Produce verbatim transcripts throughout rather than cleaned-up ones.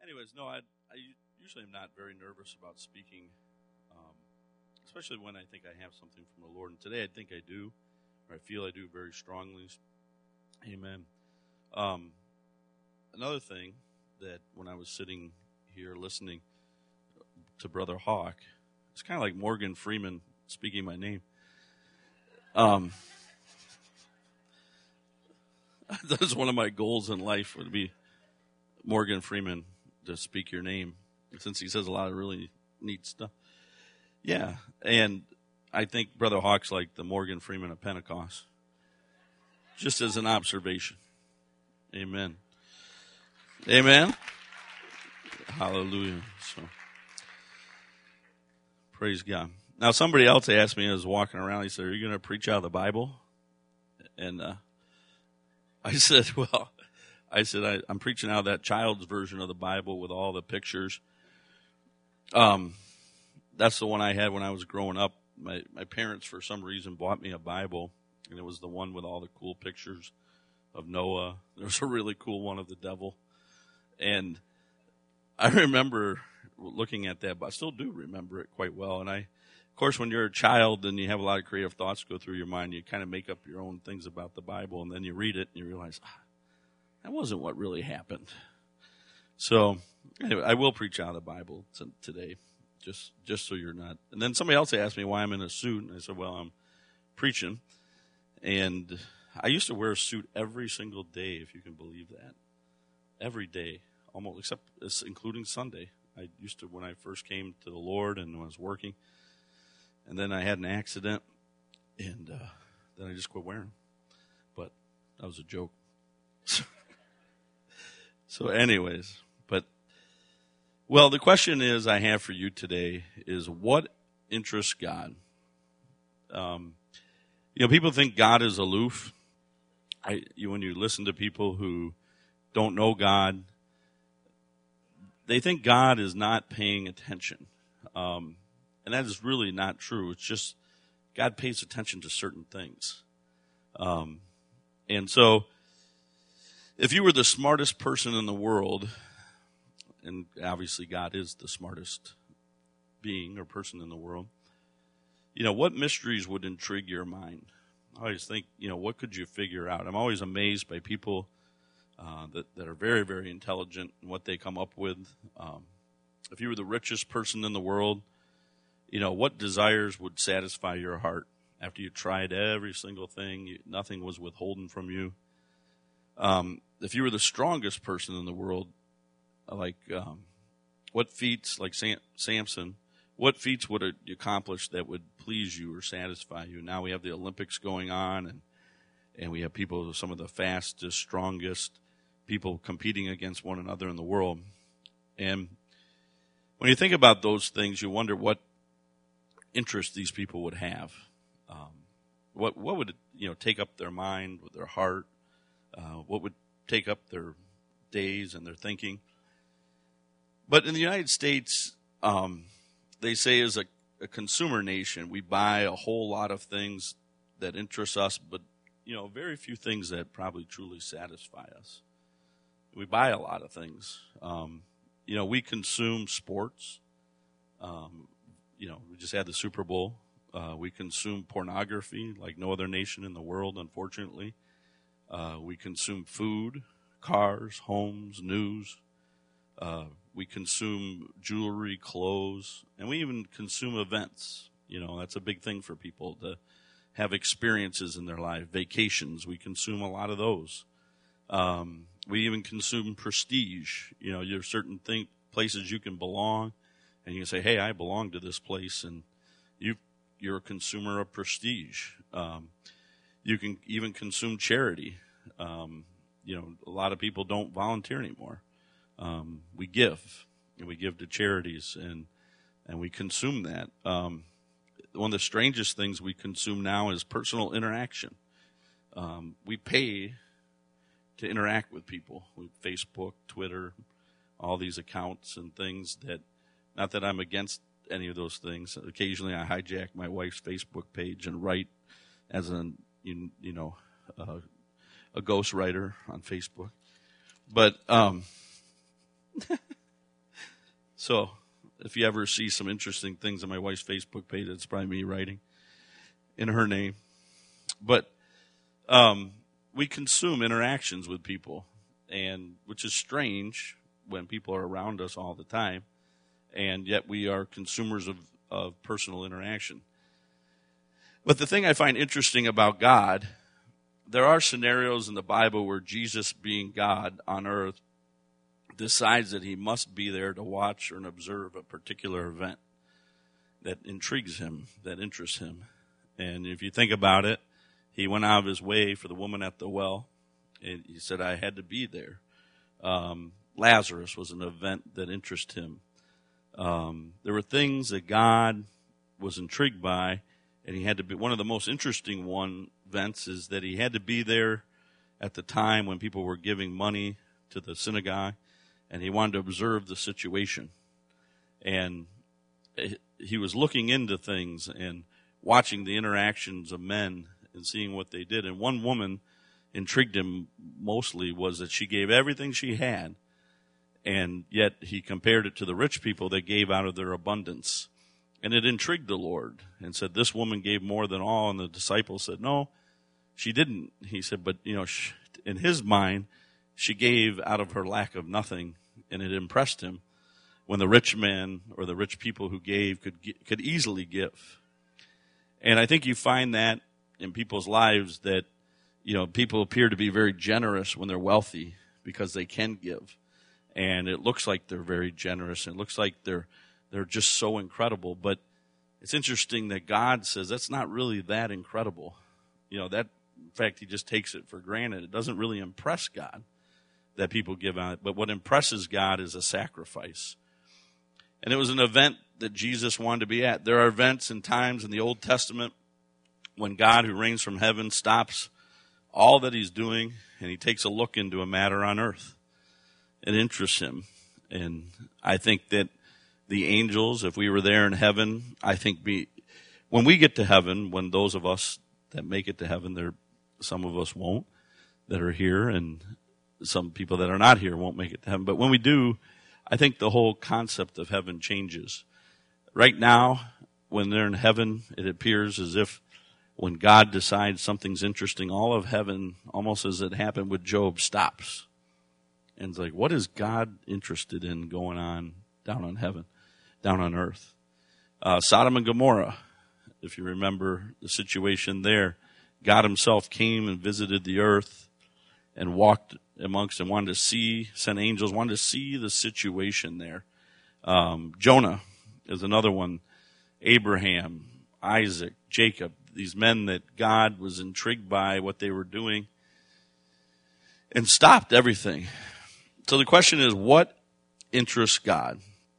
anyways, no, I, I usually am not very nervous about speaking, um, especially when I think I have something from the Lord. And today I think I do, or I feel I do very strongly. Amen. Um, another thing that when I was sitting here listening to Brother Hawk, it's kind of like Morgan Freeman speaking my name. Um, that is one of my goals in life, would be Morgan Freeman to speak your name, since he says a lot of really neat stuff. Yeah, and I think Brother Hawk's like the Morgan Freeman of Pentecost, just as an observation. Amen. Amen. Hallelujah. So, praise God. Now, somebody else asked me, I was walking around, he said, are you going to preach out of the Bible? And uh, I said, well, I said, I, I'm preaching out of that child's version of the Bible with all the pictures. Um, that's the one I had when I was growing up. My, my parents, for some reason, bought me a Bible, and it was the one with all the cool pictures of Noah. There was a really cool one of the devil. And I remember looking at that, but I still do remember it quite well. And I, of course, when you're a child and you have a lot of creative thoughts go through your mind, you kind of make up your own things about the Bible, and then you read it and you realize, ah, that wasn't what really happened. So anyway, I will preach out of the Bible t- today, just just so you're not. And then somebody else asked me why I'm in a suit, and I said, well, I'm preaching. And I used to wear a suit every single day, if you can believe that. Every day, almost, except including Sunday. I used to, when I first came to the Lord and was working, and then I had an accident, and uh, then I just quit wearing them. But that was a joke. So anyways, but, well, the question is I have for you today is, what interests God? Um, you know, people think God is aloof. I, you, when you listen to people who don't know God, they think God is not paying attention. Um, and that is really not true. It's just God pays attention to certain things. Um, and so if you were the smartest person in the world, and obviously God is the smartest being or person in the world, you know, what mysteries would intrigue your mind? I always think, you know, what could you figure out? I'm always amazed by people uh, that, that are very, very intelligent and what they come up with. Um, if you were the richest person in the world, you know, what desires would satisfy your heart after you tried every single thing? You, nothing was withholden from you. Um, if you were the strongest person in the world, like um, what feats, like Sam, Samson, what feats would you accomplish that would please you or satisfy you? Now we have the Olympics going on, and and we have people, some of the fastest, strongest people competing against one another in the world. And when you think about those things, you wonder what interest these people would have. Um, what what would you know take up their mind, with their heart? Uh, what would take up their days and their thinking? But in the United States, um, they say as a, a consumer nation, we buy a whole lot of things that interest us, but you know, very few things that probably truly satisfy us. We buy a lot of things. Um, you know, we consume sports. Um, you know, we just had the Super Bowl. Uh, we consume pornography like no other nation in the world, unfortunately. Uh, we consume food, cars, homes, news. Uh, we consume jewelry, clothes, and we even consume events. You know, that's a big thing for people to have experiences in their life. Vacations, we consume a lot of those. Um, we even consume prestige. You know, there's certain thing, places you can belong, and you can say, hey, I belong to this place, and you, you're a consumer of prestige. Um, you can even consume charity. Um, you know, a lot of people don't volunteer anymore. Um, we give, and we give to charities, and and we consume that. Um, one of the strangest things we consume now is personal interaction. Um, we pay to interact with people. We Facebook, Twitter, all these accounts and things that, not that I'm against any of those things. Occasionally I hijack my wife's Facebook page and write as an, you, you know, uh, a ghostwriter on Facebook. But, um, So if you ever see some interesting things on my wife's Facebook page, it's probably me writing in her name. But um, we consume interactions with people, and which is strange when people are around us all the time, and yet we are consumers of, of personal interaction. But the thing I find interesting about God, there are scenarios in the Bible where Jesus, being God on earth, decides that he must be there to watch or observe a particular event that intrigues him, that interests him. And if you think about it, he went out of his way for the woman at the well, and he said, I had to be there. Um, Lazarus was an event that interested him. Um, there were things that God was intrigued by, and he had to be. One of the most interesting one events is that he had to be there at the time when people were giving money to the synagogue, and he wanted to observe the situation. And he was looking into things and watching the interactions of men and seeing what they did. And one woman intrigued him mostly was that she gave everything she had, and yet he compared it to the rich people that gave out of their abundance. And it intrigued the Lord and said, this woman gave more than all. And the disciples said, no, she didn't. He said, but, you know, in his mind, she gave out of her lack of nothing, and it impressed him when the rich man or the rich people who gave could could easily give. And I think you find that in people's lives that, you know, people appear to be very generous when they're wealthy because they can give. And it looks like they're very generous, and it looks like they're they're just so incredible. But it's interesting that God says that's not really that incredible. You know, that, in fact, he just takes it for granted. It doesn't really impress God that people give out. But what impresses God is a sacrifice. And it was an event that Jesus wanted to be at. There are events and times in the Old Testament when God, who reigns from heaven, stops all that he's doing, and he takes a look into a matter on earth. It interests him. And I think that the angels, if we were there in heaven, I think be, when we get to heaven, when those of us that make it to heaven, there, some of us won't, that are here, and some people that are not here won't make it to heaven. But when we do, I think the whole concept of heaven changes. Right now, when they're in heaven, it appears as if when God decides something's interesting, all of heaven, almost as it happened with Job, stops. And it's like, what is God interested in going on down on heaven, down on earth? Uh, Sodom and Gomorrah, if you remember the situation there, God himself came and visited the earth and walked amongst and wanted to see, sent angels, wanted to see the situation there. Um, Jonah is another one. Abraham, Isaac, Jacob, these men that God was intrigued by what they were doing and stopped everything. So the question is, what interests God?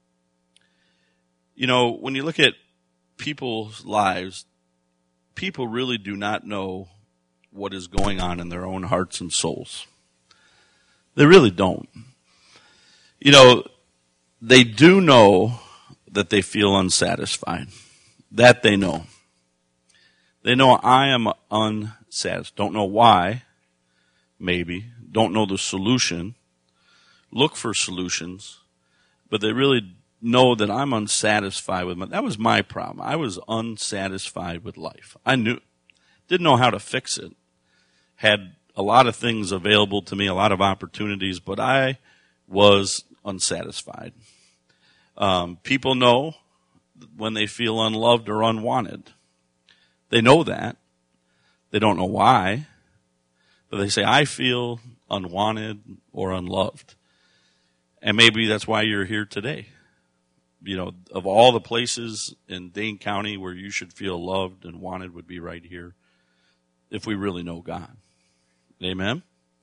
You know, when you look at people's lives, people really do not know what is going on in their own hearts and souls. They really don't. You know, they do know that they feel unsatisfied. That they know. They know I am unsatisfied. Don't know why, maybe. Don't know the solution. Look for solutions. But they really know that I'm unsatisfied with my, that was my problem. I was unsatisfied with life. I knew, didn't know how to fix it. Had a lot of things available to me, a lot of opportunities, but I was unsatisfied. Um, people know when they feel unloved or unwanted. They know that. They don't know why, but they say, I feel unwanted or unloved. And maybe that's why you're here today. You know, of all the places in Dane County where you should feel loved and wanted would be right here, if we really know God. Amen?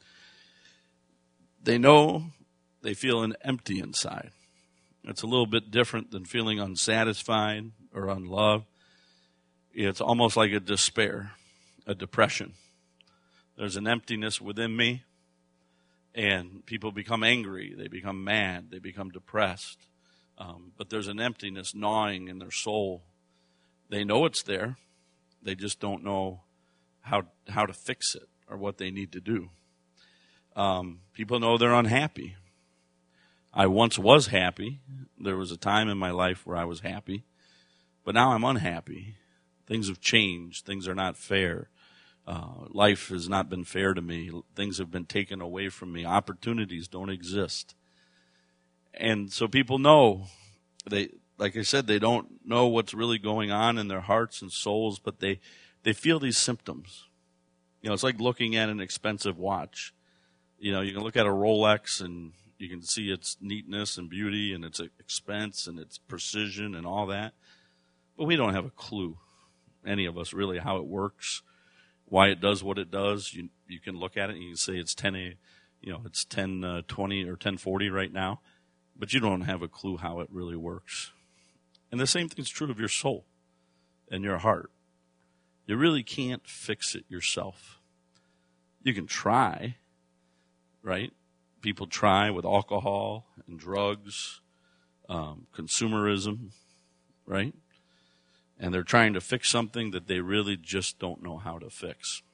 They know they feel an empty inside. It's a little bit different than feeling unsatisfied or unloved. It's almost like a despair, a depression. There's an emptiness within me, and people become angry. They become mad. They become depressed. Um, but there's an emptiness gnawing in their soul. They know it's there. They just don't know how how to fix it or what they need to do. Um, people know they're unhappy. I once was happy. There was a time in my life where I was happy, but now I'm unhappy. Things have changed. Things are not fair. Uh, life has not been fair to me. Things have been taken away from me. Opportunities don't exist. And so people know, they, like I said, they don't know what's really going on in their hearts and souls, but they, they feel these symptoms. You know, it's like looking at an expensive watch. You know, you can look at a Rolex and you can see its neatness and beauty and its expense and its precision and all that. But we don't have a clue, any of us really, how it works, why it does what it does. You you can look at it and you can say it's ten, you know, it's ten twenty or ten forty right now, but you don't have a clue how it really works. And the same thing's true of your soul and your heart. You really can't fix it yourself. You can try, right? People try with alcohol and drugs, um, consumerism, right? And they're trying to fix something that they really just don't know how to fix.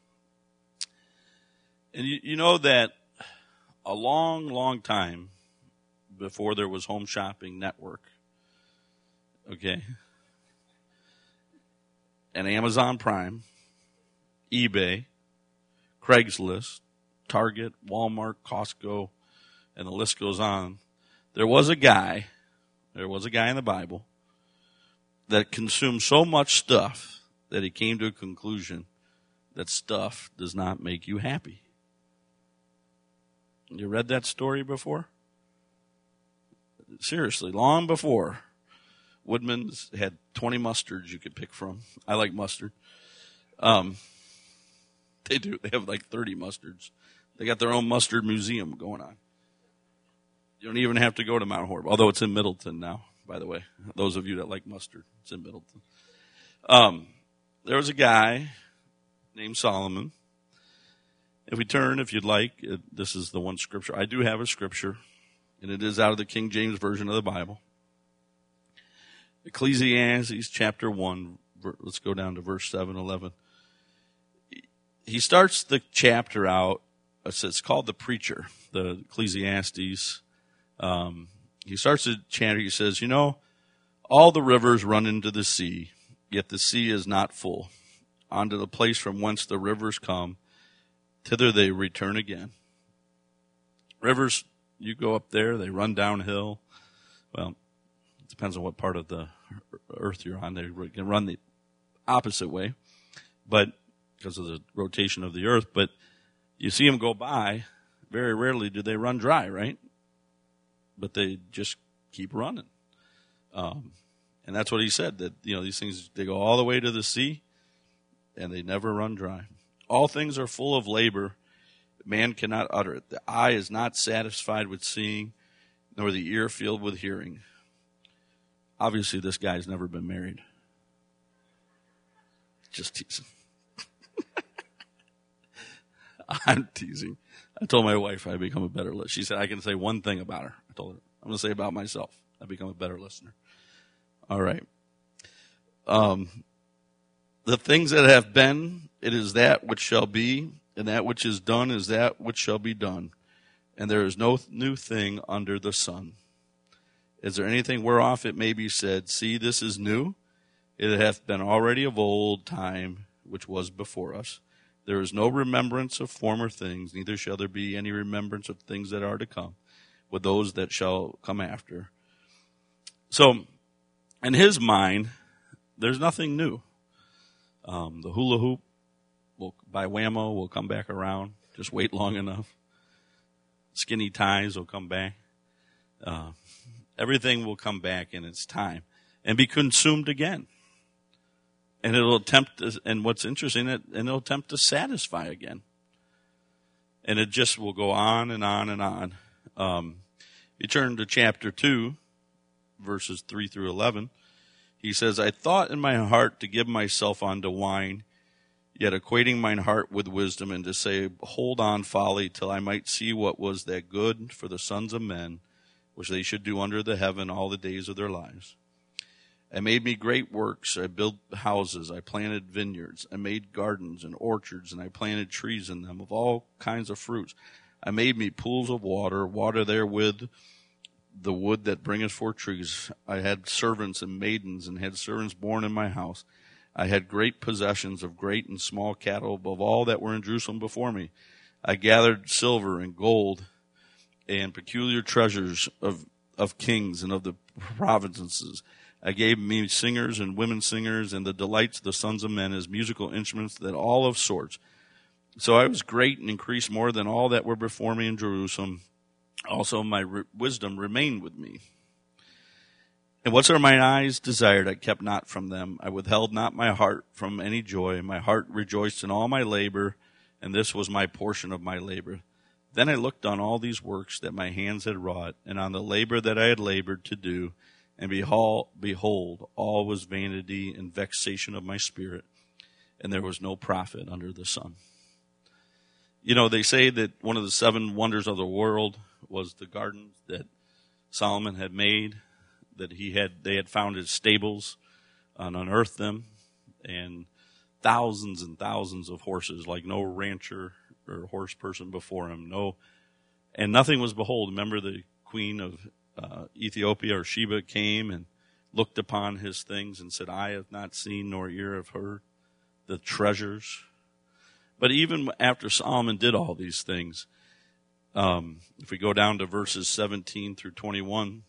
And you, you know that a long, long time before there was Home Shopping Network, okay, and Amazon Prime, eBay, Craigslist, Target, Walmart, Costco, and the list goes on. There was a guy, there was a guy in the Bible that consumed so much stuff that he came to a conclusion that stuff does not make you happy. You read that story before? Seriously, long before. Woodman's had twenty mustards you could pick from. I like mustard. Um, they do. They have like thirty mustards. They got their own mustard museum going on. You don't even have to go to Mount Horeb, although it's in Middleton now, by the way. Those of you that like mustard, it's in Middleton. Um, there was a guy named Solomon. If we turn, if you'd like, it, this is the one scripture. I do have a scripture, and it is out of the King James Version of the Bible. Ecclesiastes chapter one, let's go down to verse seven, eleven. He starts the chapter out, it's called The Preacher, the Ecclesiastes. Um, he starts the chapter, he says, you know, all the rivers run into the sea, yet the sea is not full. Unto the place from whence the rivers come, thither they return again. Rivers, you go up there, they run downhill. Well, it depends on what part of the earth you're on. They can run the opposite way, but because of the rotation of the earth. But you see them go by. Very rarely do they run dry, right? But they just keep running. Um, and that's what he said, that, you know, these things, they go all the way to the sea, and they never run dry. All things are full of labor. Man cannot utter it. The eye is not satisfied with seeing, nor the ear filled with hearing. Obviously, this guy's never been married. Just teasing. I'm teasing. I told my wife I'd become a better listener. She said I can say one thing about her. I told her, I'm going to say about myself. I become a better listener. All right. Um, the things that have been, it is that which shall be, and that which is done is that which shall be done. And there is no new thing under the sun. Is there anything whereof it may be said, see, this is new? It hath been already of old time, which was before us. There is no remembrance of former things, neither shall there be any remembrance of things that are to come, with those that shall come after. So, in his mind, there's nothing new. Um, the hula hoop will, by Whammo will come back around. Just wait long enough. Skinny ties will come back. Uh, everything will come back in its time and be consumed again. And it'll attempt, to, and what's interesting, it, and it'll attempt to satisfy again. And it just will go on and on and on. Um, you turn to chapter two, verses three through eleven. He says, I thought in my heart to give myself unto wine, yet equating mine heart with wisdom, and to say, hold on folly, till I might see what was that good for the sons of men, which they should do under the heaven all the days of their lives. I made me great works. I built houses. I planted vineyards. I made gardens and orchards, and I planted trees in them of all kinds of fruits. I made me pools of water, water therewith the wood that bringeth forth trees. I had servants and maidens, and had servants born in my house. I had great possessions of great and small cattle above all that were in Jerusalem before me. I gathered silver and gold and peculiar treasures of, of kings and of the provinces. I gave me singers and women singers, and the delights of the sons of men as musical instruments, that all of sorts. So I was great and increased more than all that were before me in Jerusalem. Also my re- wisdom remained with me. And whatsoever mine eyes desired, I kept not from them. I withheld not my heart from any joy. My heart rejoiced in all my labor, and this was my portion of my labor. Then I looked on all these works that my hands had wrought, and on the labor that I had labored to do, and behold, behold, all was vanity and vexation of my spirit, and there was no profit under the sun. You know, they say that one of the seven wonders of the world was the gardens that Solomon had made, that he had, they had founded stables and unearthed them, and thousands and thousands of horses, like no rancher or horse person before him, no, and nothing was behold. Remember the queen of uh, Ethiopia or Sheba came and looked upon his things and said, I have not seen nor ear have heard the treasures. But even after Solomon did all these things, um, if we go down to verses seventeen through twenty-one,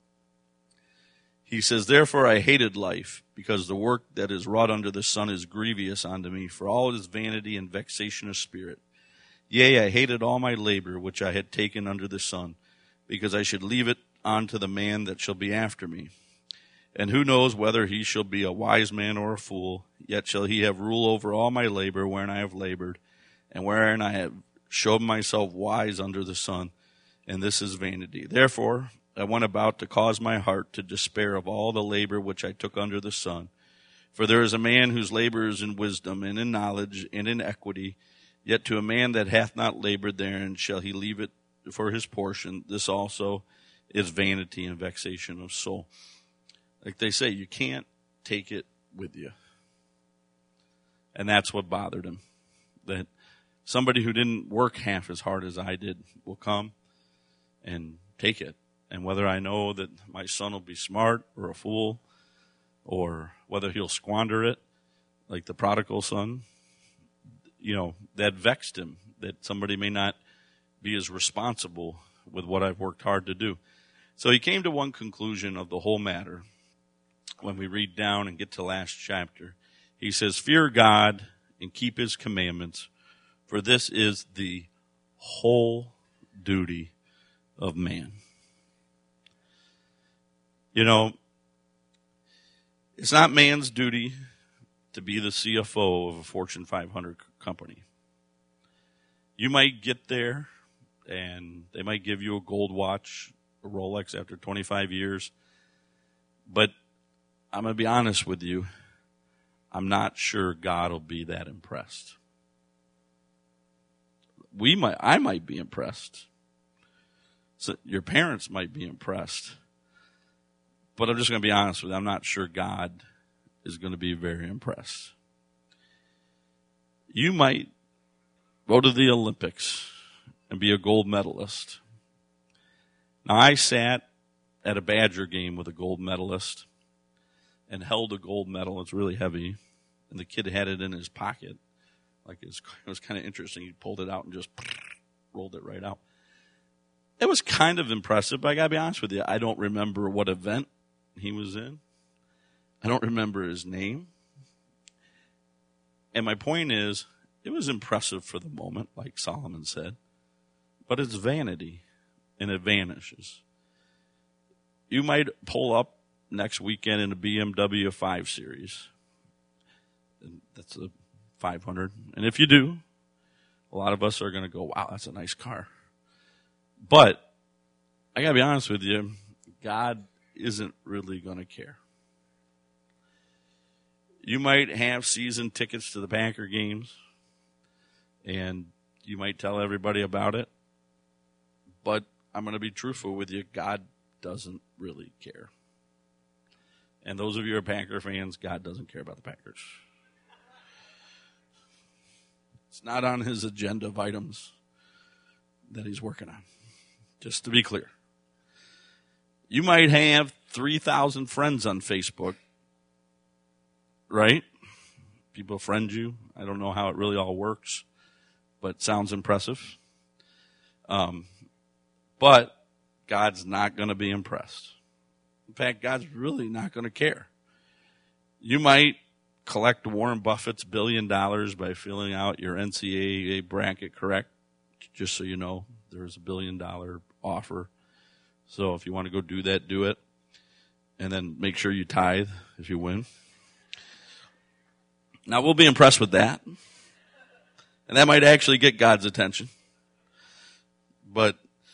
he says, therefore I hated life, because the work that is wrought under the sun is grievous unto me, for all it is vanity and vexation of spirit. Yea, I hated all my labor which I had taken under the sun, because I should leave it unto the man that shall be after me. And who knows whether he shall be a wise man or a fool, yet shall he have rule over all my labor wherein I have labored, and wherein I have showed myself wise under the sun, and this is vanity. Therefore I went about to cause my heart to despair of all the labor which I took under the sun. For there is a man whose labor is in wisdom, and in knowledge, and in equity, yet to a man that hath not labored therein shall he leave it for his portion. This also is vanity and vexation of soul. Like they say, you can't take it with you. And that's what bothered him. That somebody who didn't work half as hard as I did will come and take it. And whether I know that my son will be smart or a fool, or whether he'll squander it, like the prodigal son, you know, that vexed him, that somebody may not be as responsible with what I've worked hard to do. So he came to one conclusion of the whole matter. When we read down and get to last chapter, he says, fear God and keep his commandments, for this is the whole duty of man. You know, it's not man's duty to be the C F O of a Fortune five hundred company. You might get there, and they might give you a gold watch, a Rolex after twenty-five years. But I'm going to be honest with you, I'm not sure God will be that impressed. We might, I might be impressed. So your parents might be impressed. But I'm just going to be honest with you, I'm not sure God is going to be very impressed. You might go to the Olympics and be a gold medalist. Now, I sat at a Badger game with a gold medalist and held a gold medal. It's really heavy. And the kid had it in his pocket. Like it was, it was kind of interesting. He pulled it out and just rolled it right out. It was kind of impressive, but I got to be honest with you, I don't remember what event he was in. I don't remember his name. And my point is, it was impressive for the moment, like Solomon said, but it's vanity, and it vanishes. You might pull up next weekend in a B M W five Series. That's a five hundred. And if you do, a lot of us are going to go, wow, that's a nice car. But I got to be honest with you, God isn't really going to care. You might have season tickets to the Packer games, and you might tell everybody about it. But I'm going to be truthful with you, God doesn't really care. And those of you who are Packer fans, God doesn't care about the Packers. It's not on his agenda of items that he's working on, just to be clear. You might have three thousand friends on Facebook, right? People friend you. I don't know how it really all works, but it sounds impressive. Um, but God's not going to be impressed. In fact, God's really not going to care. You might collect Warren Buffett's billion dollars by filling out your N C A A bracket correct, just so you know there's a billion dollar offer. So if you want to go do that, do it. And then make sure you tithe if you win. Now, we'll be impressed with that. And that might actually get God's attention. But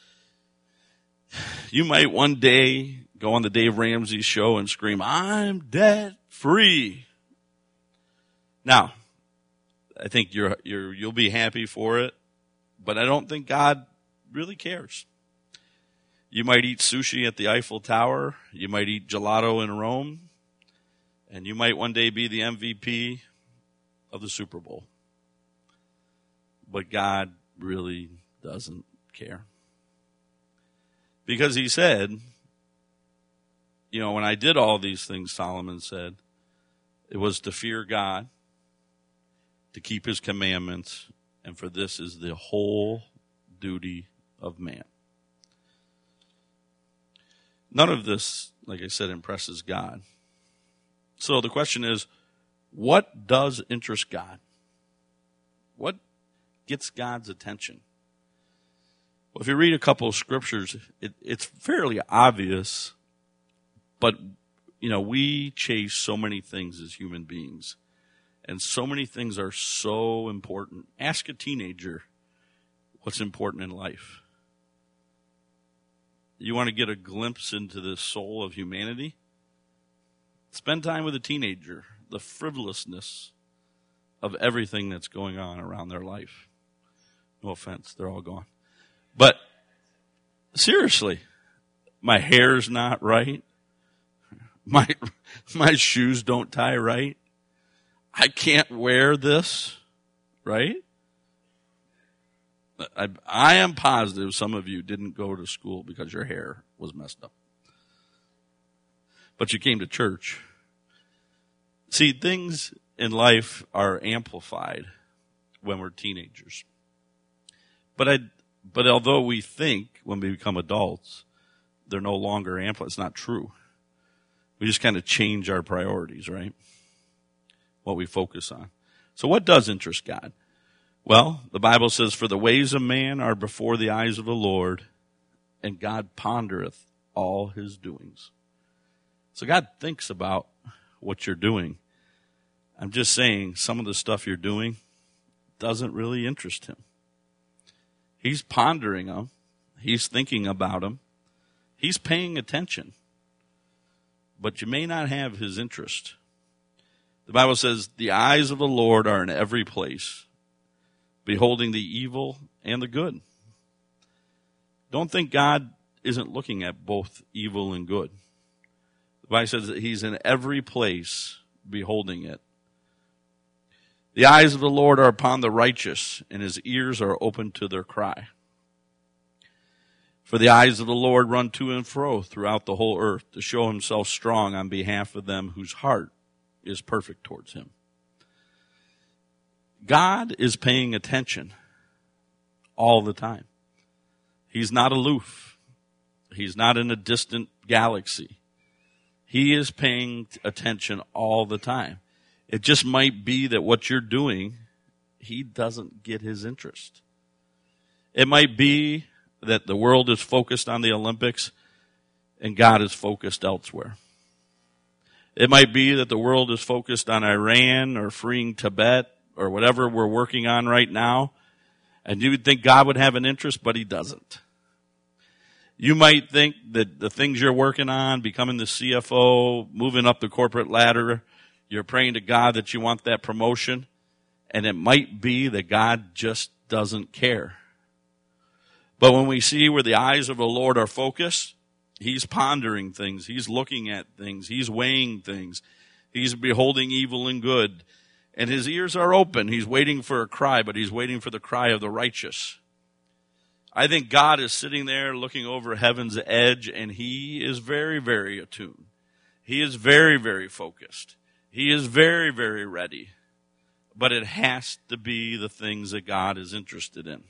you might one day go on the Dave Ramsey show and scream, "I'm debt free." Now, I think you're, you're, you'll be happy for it, but I don't think God really cares. You might eat sushi at the Eiffel Tower. You might eat gelato in Rome. And you might one day be the M V P of the Super Bowl. But God really doesn't care. Because he said, you know, when I did all these things, Solomon said, it was to fear God, to keep his commandments, and for this is the whole duty of man. None of this, like I said, impresses God. So the question is, what does interest God? What gets God's attention? Well, if you read a couple of scriptures, it, it's fairly obvious, but, you know, we chase so many things as human beings, and so many things are so important. Ask a teenager what's important in life. You want to get a glimpse into the soul of humanity? Spend time with a teenager, the frivolousness of everything that's going on around their life. No offense, they're all gone. But seriously, my hair's not right. My my shoes don't tie right. I can't wear this, right? I, I am positive some of you didn't go to school because your hair was messed up. But you came to church. See, things in life are amplified when we're teenagers. But I, but although we think when we become adults, they're no longer amplified, it's not true. We just kind of change our priorities, right? What we focus on. So what does interest God? Well, the Bible says, "For the ways of man are before the eyes of the Lord, and God pondereth all his doings." So God thinks about what you're doing. I'm just saying some of the stuff you're doing doesn't really interest him. He's pondering them. He's thinking about them. He's paying attention. But you may not have his interest. The Bible says, "The eyes of the Lord are in every place, beholding the evil and the good." Don't think God isn't looking at both evil and good. The Bible says that he's in every place beholding it. The eyes of the Lord are upon the righteous, and his ears are open to their cry. For the eyes of the Lord run to and fro throughout the whole earth, to show himself strong on behalf of them whose heart is perfect towards him. God is paying attention all the time. He's not aloof. He's not in a distant galaxy. He is paying attention all the time. It just might be that what you're doing, he doesn't get his interest. It might be that the world is focused on the Olympics and God is focused elsewhere. It might be that the world is focused on Iran or freeing Tibet or whatever we're working on right now, and you would think God would have an interest, but he doesn't. You might think that the things you're working on, becoming the C F O, moving up the corporate ladder, you're praying to God that you want that promotion, and it might be that God just doesn't care. But when we see where the eyes of the Lord are focused, he's pondering things, he's looking at things, he's weighing things, he's beholding evil and good, and his ears are open. He's waiting for a cry, but he's waiting for the cry of the righteous. I think God is sitting there looking over heaven's edge, and he is very, very attuned. He is very, very focused. He is very, very ready. But it has to be the things that God is interested in.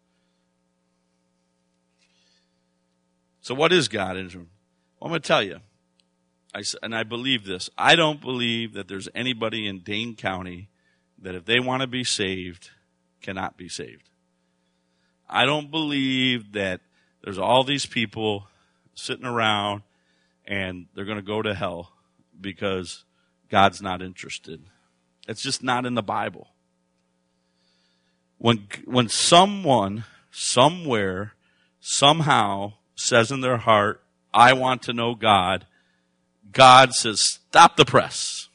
So what is God interested in? Well, I'm going to tell you, I, and I believe this. I don't believe that there's anybody in Dane County that if they want to be saved, cannot be saved. I don't believe that there's all these people sitting around and they're going to go to hell because God's not interested. It's just not in the Bible. When, when someone, somewhere, somehow says in their heart, I want to know God, God says, stop the press.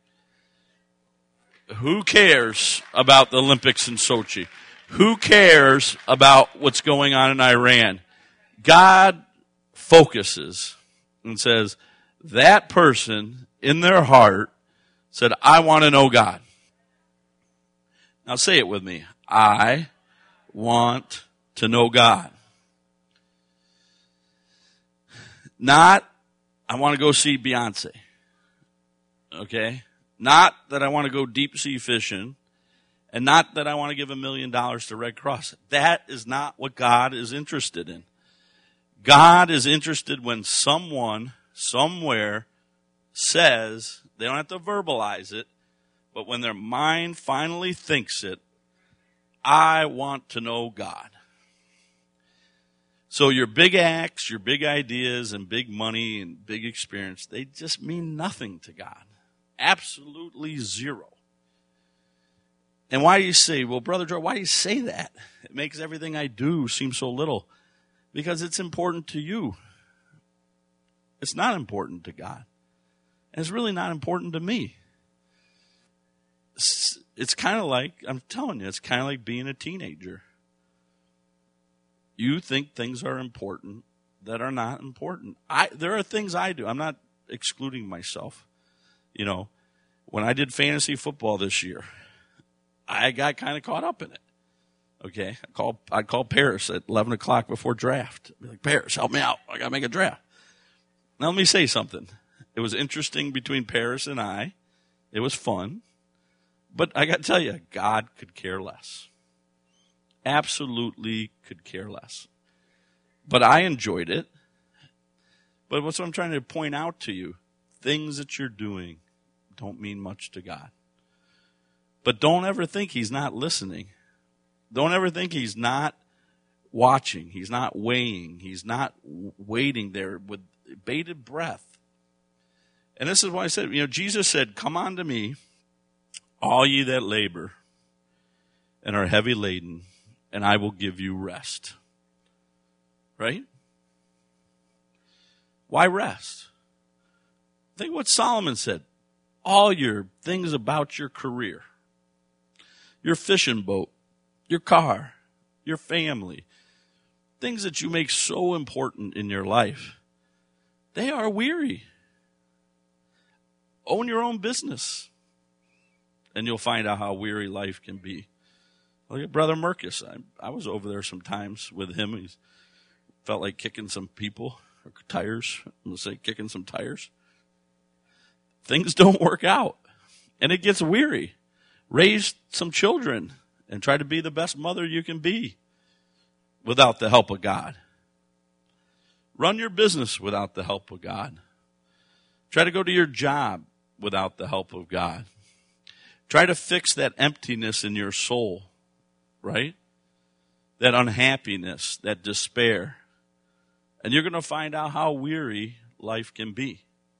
Who cares about the Olympics in Sochi? Who cares about what's going on in Iran? God focuses and says, that person in their heart said, I want to know God. Now say it with me. I want to know God. Not, I want to go see Beyonce. Okay? Not that I want to go deep sea fishing. And not that I want to give a million dollars to Red Cross. That is not what God is interested in. God is interested when someone, somewhere, says, they don't have to verbalize it, but when their mind finally thinks it, I want to know God. So your big acts, your big ideas, and big money and big experience, they just mean nothing to God. Absolutely zero. And why do you say, well, Brother Joe, why do you say that? It makes everything I do seem so little. Because it's important to you. It's not important to God. And it's really not important to me. It's, it's kind of like, I'm telling you, it's kind of like being a teenager. You think things are important that are not important. I, there are things I do. I'm not excluding myself. You know, when I did fantasy football this year, I got kind of caught up in it. Okay, I called I called Paris at eleven o'clock before draft. I'd be like, Paris, help me out. I got to make a draft. Now let me say something. It was interesting between Paris and I. It was fun. But I got to tell you, God could care less. Absolutely could care less. But I enjoyed it. But what's what I'm trying to point out to you, things that you're doing don't mean much to God. But don't ever think he's not listening. Don't ever think he's not watching. He's not weighing. He's not waiting there with bated breath. And this is why I said, you know, Jesus said, come unto me, all ye that labor and are heavy laden, and I will give you rest. Right? Why rest? Think what Solomon said. All your things about your career, your fishing boat, your car, your family, things that you make so important in your life, they are weary. Own your own business, and you'll find out how weary life can be. Look at Brother Merkus. I, I was over there sometimes with him. He felt like kicking some people, or tires. I'm going to say kicking some tires. Things don't work out, and it gets weary. Raise some children and try to be the best mother you can be without the help of God. Run your business without the help of God. Try to go to your job without the help of God. Try to fix that emptiness in your soul, right? That unhappiness, that despair. And you're going to find out how weary life can be.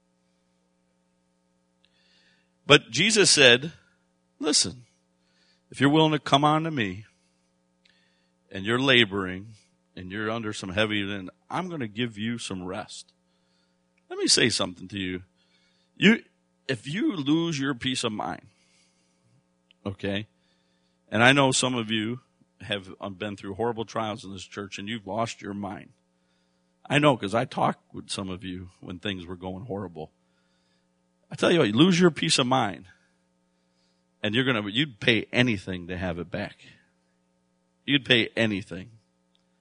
But Jesus said, listen, if you're willing to come on to me and you're laboring and you're under some heavy, then I'm going to give you some rest. Let me say something to you. You, if you lose your peace of mind, okay, and I know some of you have been through horrible trials in this church and you've lost your mind. I know because I talked with some of you when things were going horrible. I tell you what, you lose your peace of mind, and you're gonna you'd pay anything to have it back. You'd pay anything.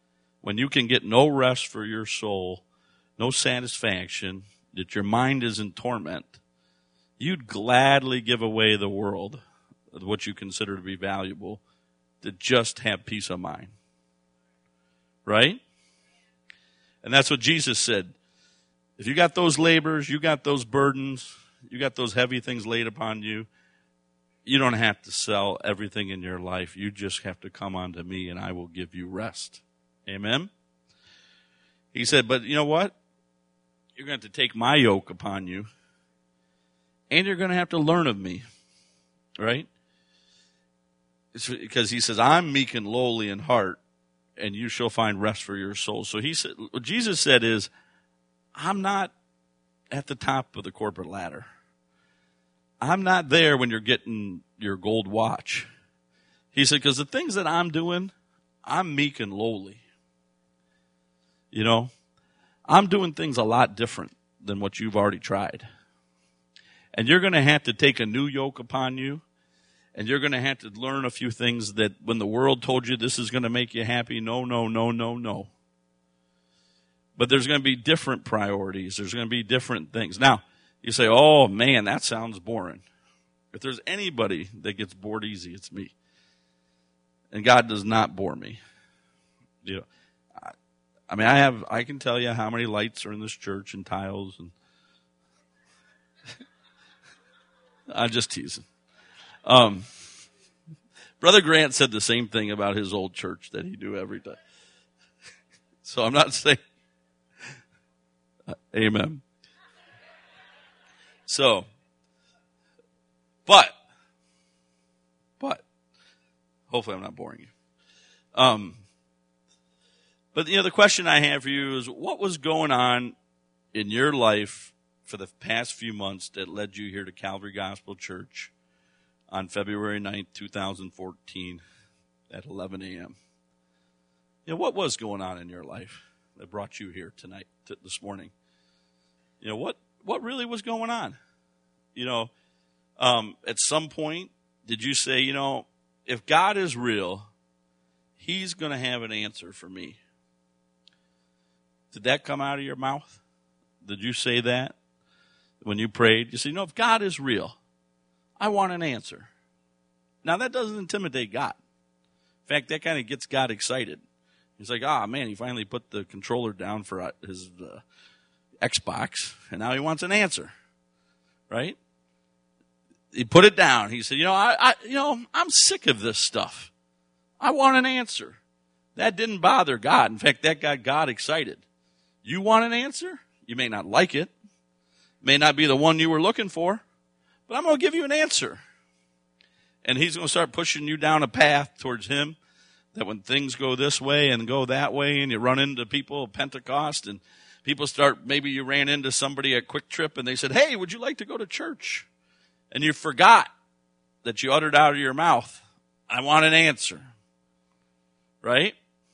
when you can get no rest for your soul, no satisfaction, that your mind is in torment, you'd gladly give away the world, what you consider to be valuable, to just have peace of mind. Right? And that's what Jesus said. If you got those labors, you got those burdens, you got those heavy things laid upon you, you don't have to sell everything in your life. You just have to come unto me and I will give you rest. Amen? He said, but you know what? You're going to have to take my yoke upon you, and you're going to have to learn of me, right? It's because he says, I'm meek and lowly in heart, and you shall find rest for your soul. So he said, what Jesus said is, I'm not at the top of the corporate ladder. I'm not there when you're getting your gold watch. He said, because the things that I'm doing, I'm meek and lowly. You know, I'm doing things a lot different than what you've already tried. And you're going to have to take a new yoke upon you. And you're going to have to learn a few things that when the world told you this is going to make you happy, no, no, no, no, no. But there's going to be different priorities. There's going to be different things. Now, you say, oh, man, that sounds boring. If there's anybody that gets bored easy, it's me. And God does not bore me. You know, I, I mean, I have, I can tell you how many lights are in this church and tiles. And I'm just teasing. Um, Brother Grant said the same thing about his old church that he do every day. So I'm not saying, uh, amen. So, but, but, hopefully I'm not boring you. Um, but you know, the question I have for you is, what was going on in your life for the past few months that led you here to Calvary Gospel Church on February ninth, twenty fourteen at eleven a.m.? You know, what was going on in your life that brought you here tonight, t- this morning? You know, what, what really was going on? You know, um, at some point, did you say, you know, if God is real, he's going to have an answer for me? Did that come out of your mouth? Did you say that when you prayed? You said, you know, if God is real, I want an answer. Now, that doesn't intimidate God. In fact, that kind of gets God excited. He's like, ah, oh, man, he finally put the controller down for his uh, Xbox, and now he wants an answer, right? He put it down. He said, you know, I, I, you know, I'm sick of this stuff. I want an answer. That didn't bother God. In fact, that got God excited. You want an answer? You may not like it. It may not be the one you were looking for, but I'm going to give you an answer. And he's going to start pushing you down a path towards him, that when things go this way and go that way and you run into people at Pentecost and people start, maybe you ran into somebody at Quick Trip and they said, hey, would you like to go to church? And you forgot that you uttered out of your mouth, I want an answer. Right?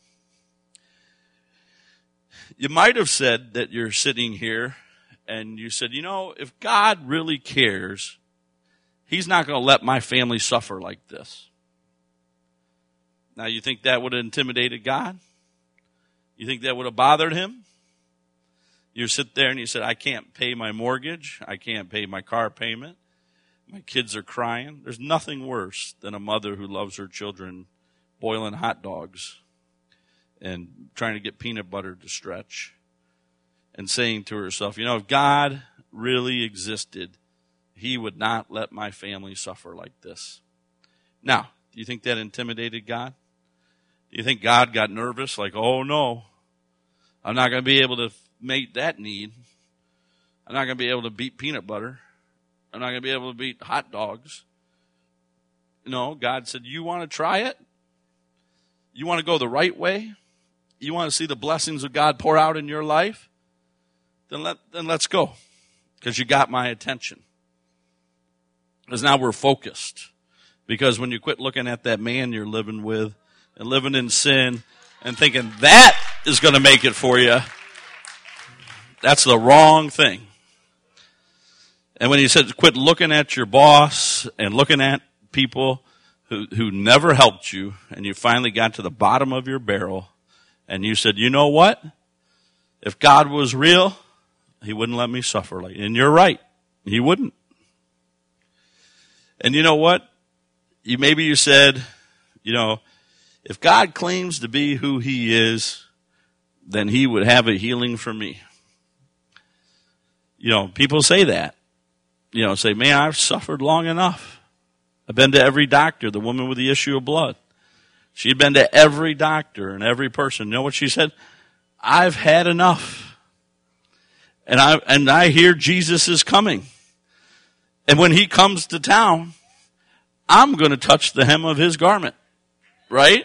You might have said that you're sitting here and you said, you know, if God really cares, he's not going to let my family suffer like this. Now, you think that would have intimidated God? You think that would have bothered him? You sit there and you said, I can't pay my mortgage. I can't pay my car payment. My kids are crying. There's nothing worse than a mother who loves her children boiling hot dogs and trying to get peanut butter to stretch and saying to herself, you know, if God really existed, he would not let my family suffer like this. Now, do you think that intimidated God? Do you think God got nervous? Like, oh no, I'm not going to be able to meet that need. I'm not going to be able to beat peanut butter. I'm not going to be able to beat hot dogs. No, God said, you want to try it? You want to go the right way? You want to see the blessings of God pour out in your life? Then let, then let's go. Because you got my attention. Because now we're focused. Because when you quit looking at that man you're living with and living in sin and thinking that is going to make it for you, that's the wrong thing. And when he said quit looking at your boss and looking at people who, who never helped you and you finally got to the bottom of your barrel And you said, you know what? If God was real, he wouldn't let me suffer. Like, and you're right. He wouldn't. And you know what? You maybe you said, you know, if God claims to be who he is, then he would have a healing for me. You know, people say that. You know, say, man, I've suffered long enough. I've been to every doctor, the woman with the issue of blood. She'd been to every doctor and every person. You know what she said? I've had enough. And I and I hear Jesus is coming. And when he comes to town, I'm going to touch the hem of his garment. Right?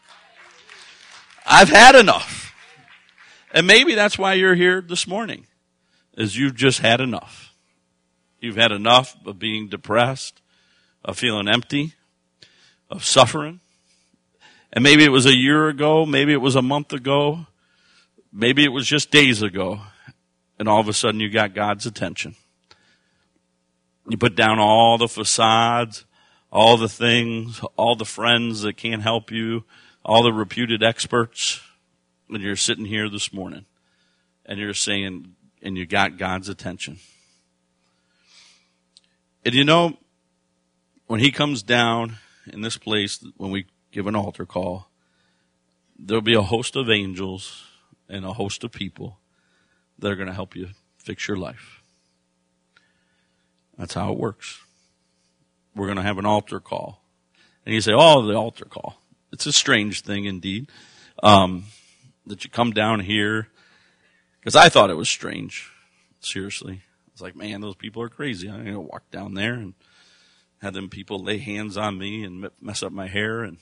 I've had enough. And maybe that's why you're here this morning, is you've just had enough. You've had enough of being depressed, of feeling empty, of suffering. And maybe it was a year ago, maybe it was a month ago, maybe it was just days ago, and all of a sudden you got God's attention. You put down all the facades, all the things, all the friends that can't help you, all the reputed experts, and you're sitting here this morning, and you're saying, and you got God's attention. And you know, when he comes down in this place, when we give an altar call, there'll be a host of angels and a host of people that are going to help you fix your life. That's how it works. We're going to have an altar call. And you say, oh, the altar call. It's a strange thing indeed, um, that you come down here, because I thought it was strange. Seriously. It's like, man, those people are crazy. I'm going to walk down there and have them people lay hands on me and mess up my hair. And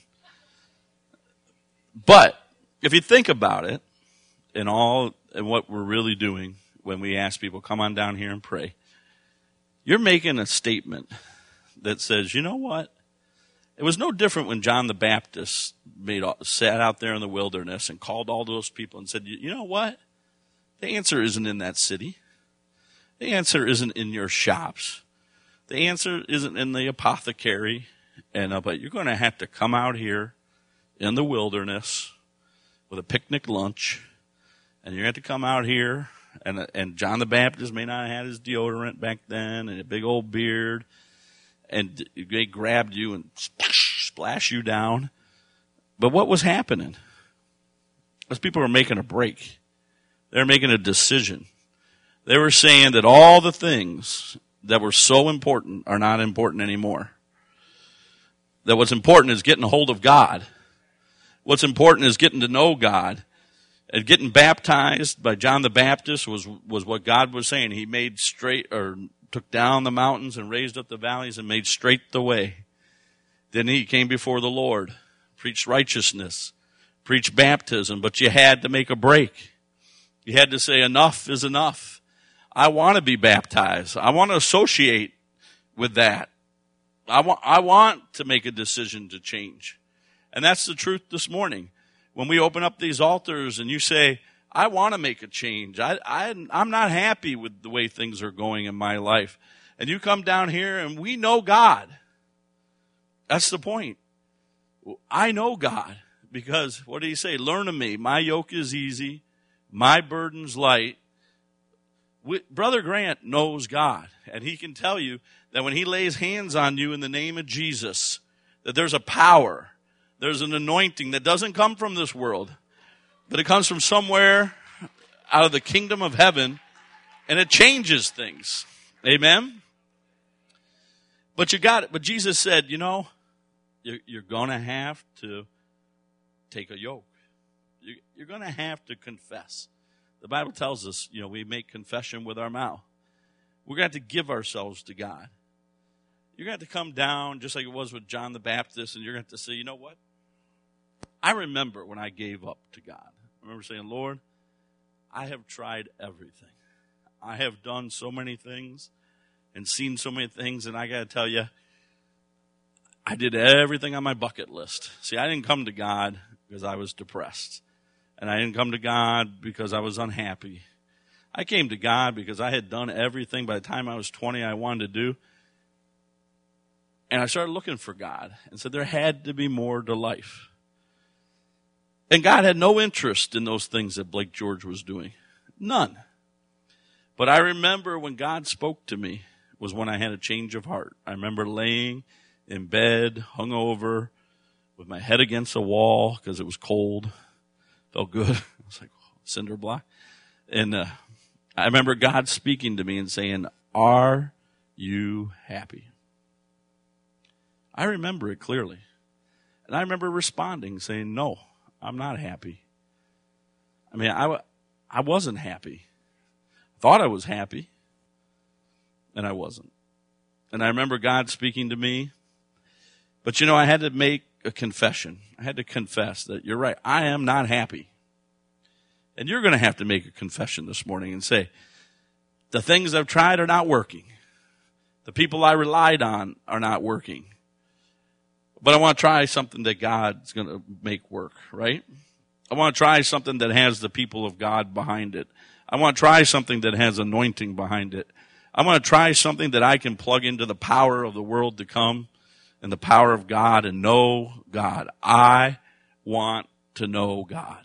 But if you think about it, and all and what we're really doing when we ask people, come on down here and pray, you're making a statement that says, you know what? It was no different when John the Baptist made sat out there in the wilderness and called all those people and said, you know what? The answer isn't in that city. The answer isn't in your shops. The answer isn't in the apothecary. And uh, but you're going to have to come out here in the wilderness with a picnic lunch, and you're going to have to come out here. And and John the Baptist may not have had his deodorant back then and a big old beard, and they grabbed you and splash, splash you down. But what was happening? Those people were making a break. They were making a decision. They were saying that all the things that were so important are not important anymore. That what's important is getting a hold of God. What's important is getting to know God. And getting baptized by John the Baptist was, was what God was saying. He made straight, or took down the mountains and raised up the valleys and made straight the way. Then he came before the Lord, preached righteousness, preached baptism, but you had to make a break. You had to say, enough is enough. I want to be baptized. I want to associate with that. I want, I want to make a decision to change. And that's the truth this morning. When we open up these altars and you say, I want to make a change. I, I, I'm not happy with the way things are going in my life. And you come down here and we know God. That's the point. I know God because, what did he say? Learn of me. My yoke is easy. My burden's light. Brother Grant knows God, and he can tell you that when he lays hands on you in the name of Jesus, that there's a power, there's an anointing that doesn't come from this world, but it comes from somewhere out of the kingdom of heaven, and it changes things. Amen? But you got it. But Jesus said, you know, you're, you're going to have to take a yoke. You're going to have to confess. The Bible tells us, you know, we make confession with our mouth. We're going to have to give ourselves to God. You're going to have to come down just like it was with John the Baptist, and you're going to have to say, you know what? I remember when I gave up to God. I remember saying, Lord, I have tried everything. I have done so many things and seen so many things, and I got to tell you, I did everything on my bucket list. See, I didn't come to God because I was depressed. And I didn't come to God because I was unhappy. I came to God because I had done everything by the time I was twenty I wanted to do. And I started looking for God and said there had to be more to life. And God had no interest in those things that Blake George was doing. None. But I remember when God spoke to me was when I had a change of heart. I remember laying in bed, hungover, with my head against a wall because it was cold. Felt good. I was like, oh, cinder block. And uh, I remember God speaking to me and saying, "Are you happy?" I remember it clearly. And I remember responding, saying, "No, I'm not happy." I mean, I, I wasn't happy. I thought I was happy, and I wasn't. And I remember God speaking to me. But, you know, I had to make a confession. I had to confess that you're right. I am not happy. And you're going to have to make a confession this morning and say, the things I've tried are not working. The people I relied on are not working. But I want to try something that God's going to make work, right? I want to try something that has the people of God behind it. I want to try something that has anointing behind it. I want to try something that I can plug into the power of the world to come and the power of God and know God. I want to know God.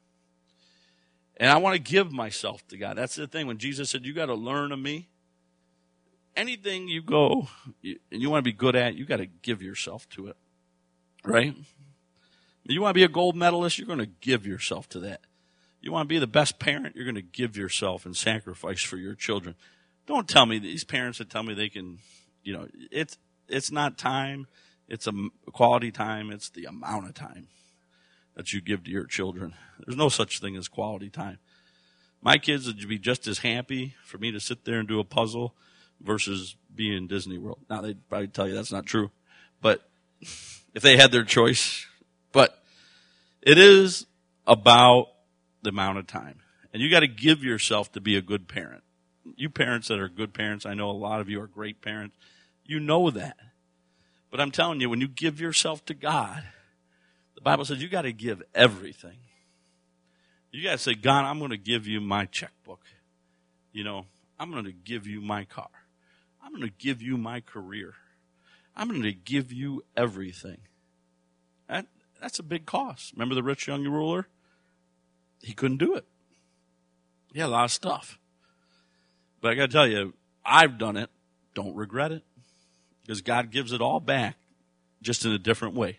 And I want to give myself to God. That's the thing. When Jesus said, you got to learn of me. Anything you go and you want to be good at, you got to give yourself to it. Right? You want to be a gold medalist, you're going to give yourself to that. You want to be the best parent, you're going to give yourself and sacrifice for your children. Don't tell me, these parents that tell me they can, you know, it's it's not time, it's a quality time, it's the amount of time that you give to your children. There's no such thing as quality time. My kids would be just as happy for me to sit there and do a puzzle versus be in Disney World. Now, they'd probably tell you that's not true, but if they had their choice. But it is about the amount of time. And you got to give yourself to be a good parent. You parents that are good parents, I know a lot of you are great parents. You know that. But I'm telling you, when you give yourself to God, the Bible says you got to give everything. You got to say, God, I'm going to give you my checkbook. You know, I'm going to give you my car. I'm going to give you my career. I'm going to give you everything. That, that's a big cost. Remember the rich young ruler? He couldn't do it. He had a lot of stuff. But I got to tell you, I've done it. Don't regret it. Because God gives it all back, just in a different way.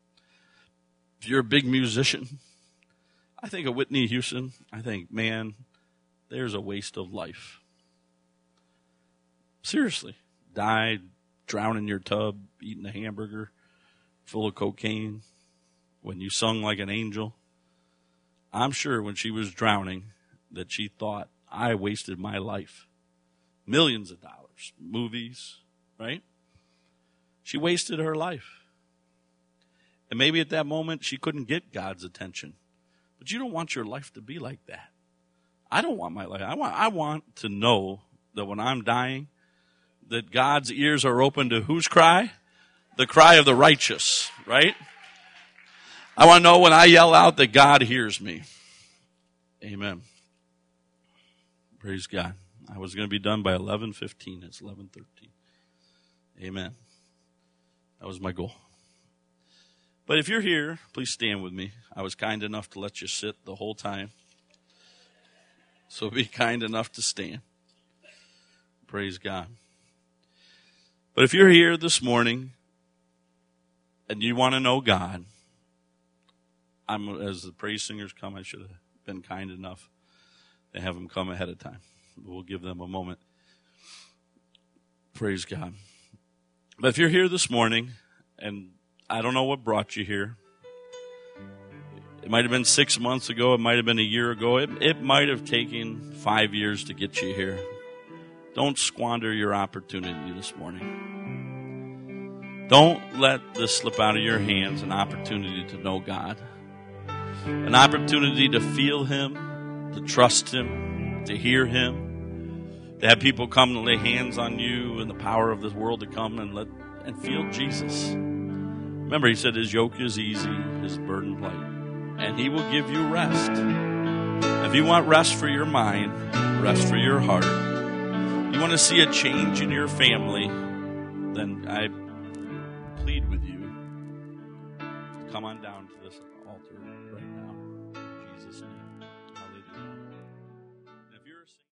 If you're a big musician, I think of Whitney Houston. I think, man, there's a waste of life. Seriously. Died, drowned in your tub, eating a hamburger full of cocaine. When you sung like an angel. I'm sure when she was drowning that she thought, I wasted my life. Millions of dollars. Movies, right? She wasted her life. And maybe at that moment she couldn't get God's attention. But you don't want your life to be like that. I don't want my life. I want, I want to know that when I'm dying, that God's ears are open to whose cry? The cry of the righteous, right? I want to know when I yell out that God hears me. Amen. Praise God. I was going to be done by eleven fifteen. It's eleven thirteen. Amen. That was my goal. But if you're here, please stand with me. I was kind enough to let you sit the whole time. So be kind enough to stand. Praise God. But if you're here this morning and you want to know God, I'm, as the praise singers come, I should have been kind enough to have them come ahead of time. We'll give them a moment. Praise God. But if you're here this morning, and I don't know what brought you here. It might have been six months ago. It might have been a year ago. It, it might have taken five years to get you here. Don't squander your opportunity this morning. Don't let this slip out of your hands, an opportunity to know God. An opportunity to feel Him, to trust Him, to hear Him, to have people come and lay hands on you and the power of this world to come and let and feel Jesus. Remember, He said His yoke is easy, His burden light, and He will give you rest. If you want rest for your mind, rest for your heart, you want to see a change in your family, then I plead with you, come on down to this altar right now. Jesus' name. Hallelujah. And if you're a